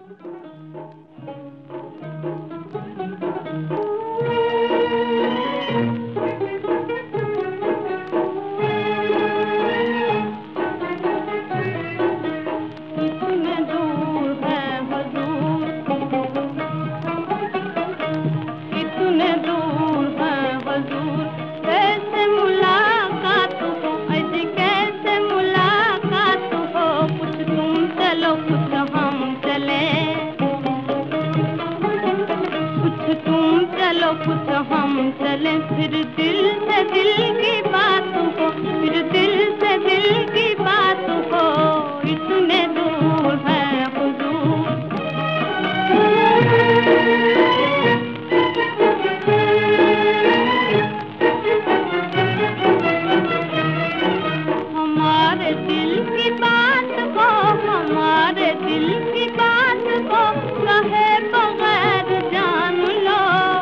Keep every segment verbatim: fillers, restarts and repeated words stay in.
कुछ हम चले, फिर दिल से दिल की बात हो, फिर दिल से दिल की बात हो, इतने दूर है हुजूर। हमारे दिल की बात को, हमारे दिल की बात को कहे बगैर जान लो।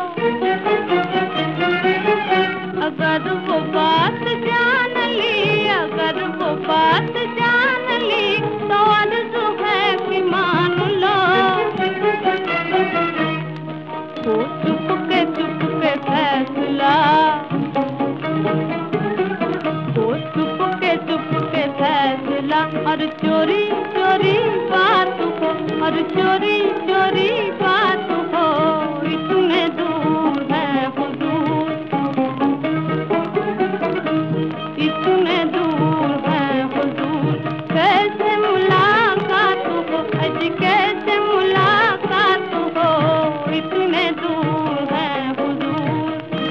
अगर वो बात जान ली, अगर वो बात जान ली, तो अर्ज़ू है कि मान लो। वो चुप के चुप के फैसला, वो चुप के चुप के फैसला, और चोरी चोरी बात हो, और चोरी चोरी बात हो, इतने दूर है हुजूर, इतने दूर है हुजूर। कैसे मुलाकात हो, अज कैसे मुलाकात हो, इतने दूर है हुजूर।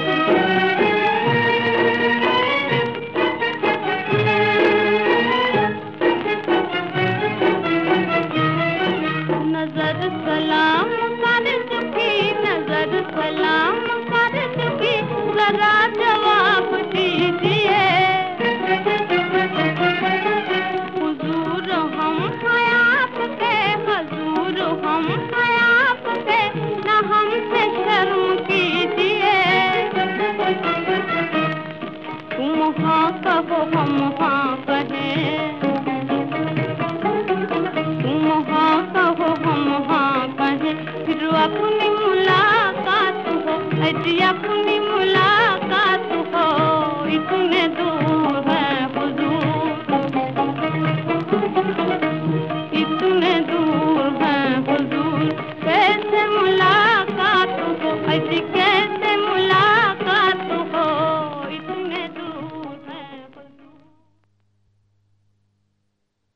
नजर सलाम कर चुकी, नजर सलाम कर चुकी, जरा जवाब दीजिए। हुजूर हम हैं आपके, हुजूर हम हैं आपके, न हमसे शर्म कीजिए। तुम हाँ कहो हम हाँ कहें, तुम हाँ कहो हम हाँ कहें, फिर अपनी मुलाकात हो, अजी अपनी